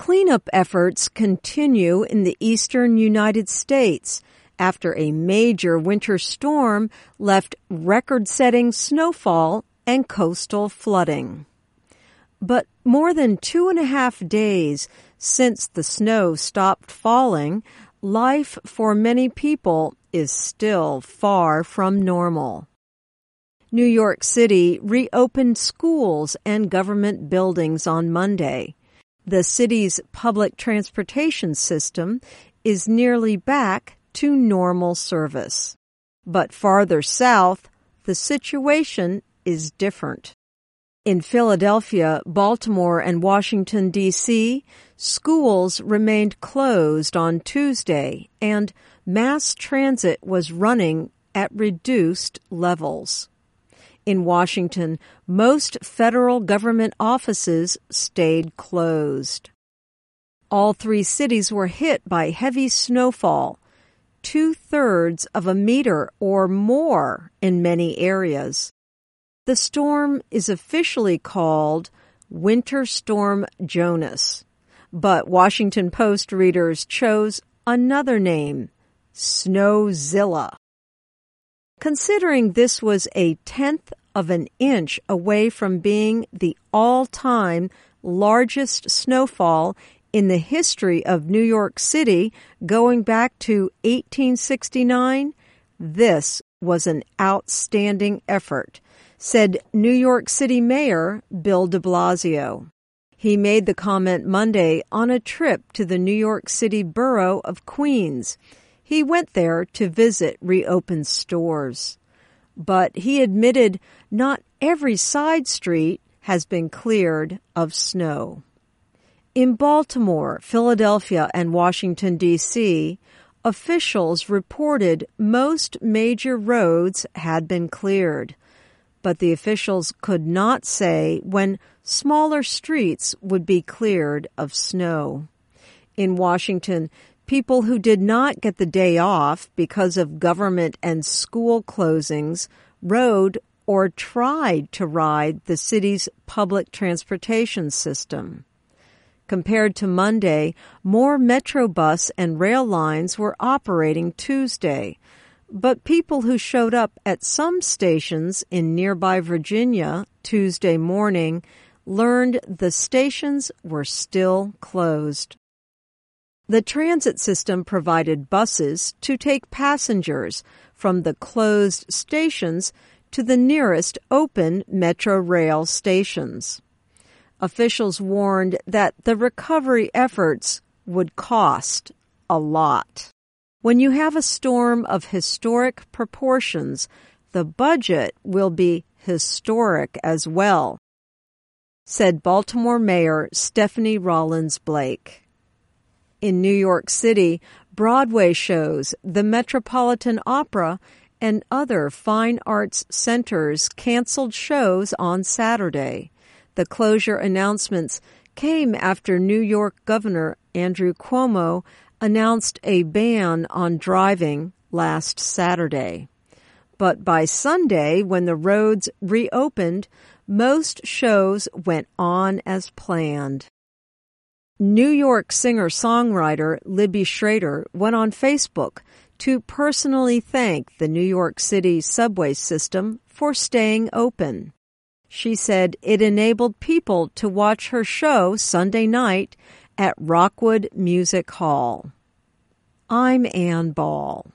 Cleanup efforts continue in the eastern United States after a major winter storm left record-setting snowfall and coastal flooding. But more than 2.5 days since the snow stopped falling, life for many people is still far from normal. New York City reopened schools and government buildings on Monday. The city's public transportation system is nearly back to normal service. But farther south, the situation is different. In Philadelphia, Baltimore, and Washington, D.C., schools remained closed on Tuesday, and mass transit was running at reduced levels. In Washington, most federal government offices stayed closed. All three cities were hit by heavy snowfall, 2/3 of a meter or more in many areas. The storm is officially called Winter Storm Jonas, but Washington Post readers chose another name, Snowzilla. Considering this was a 1/10 of an inch away from being the all-time largest snowfall in the history of New York City going back to 1869, this was an outstanding effort, said New York City Mayor Bill de Blasio. He made the comment Monday on a trip to the New York City borough of Queens. He went there to visit reopened stores. But he admitted not every side street has been cleared of snow. In Baltimore, Philadelphia, and Washington, D.C., officials reported most major roads had been cleared, but the officials could not say when smaller streets would be cleared of snow. In Washington, people who did not get the day off because of government and school closings rode or tried to ride the city's public transportation system. Compared to Monday, more Metrobus and rail lines were operating Tuesday, but people who showed up at some stations in nearby Virginia Tuesday morning learned the stations were still closed. The transit system provided buses to take passengers from the closed stations to the nearest open Metro Rail stations. Officials warned that the recovery efforts would cost a lot. When you have a storm of historic proportions, the budget will be historic as well, said Baltimore Mayor Stephanie Rollins Blake. In New York City, Broadway shows, the Metropolitan Opera, and other fine arts centers canceled shows on Saturday. The closure announcements came after New York Governor Andrew Cuomo announced a ban on driving last Saturday. But by Sunday, when the roads reopened, most shows went on as planned. New York singer-songwriter Libby Schrader went on Facebook to personally thank the New York City subway system for staying open. She said it enabled people to watch her show Sunday night at Rockwood Music Hall. I'm Ann Ball.